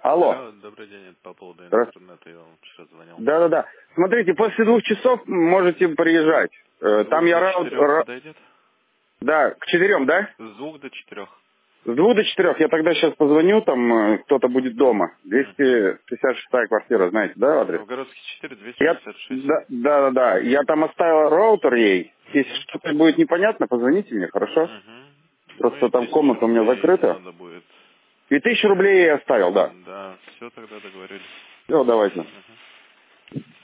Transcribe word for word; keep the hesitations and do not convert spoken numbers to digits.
Алло. Алло, добрый день, это по поводу Здравствуйте. интернета, я вам вчера звонил. Да-да-да. Смотрите, после двух часов можете приезжать. Э, С Там двух я до раунд... четырех ра- подойдет? Да, к четырем, да? С двух до четырех. С двух до четырех. Я тогда сейчас позвоню, там э, кто-то будет дома. Угу. двести шестьдесят шестая квартира, знаете, да, адрес? Новгородский четыре, двести Я... шестьдесят шесть. Да, да, да. Я там оставил роутер ей. Если Угу. что-то будет непонятно, позвоните мне, хорошо? Угу. Ну и Просто там тысячу комната у меня рублей закрыта. надо будет. И тысячу рублей я ей оставил, да. Да, все тогда договорились. Все, давайте. Угу.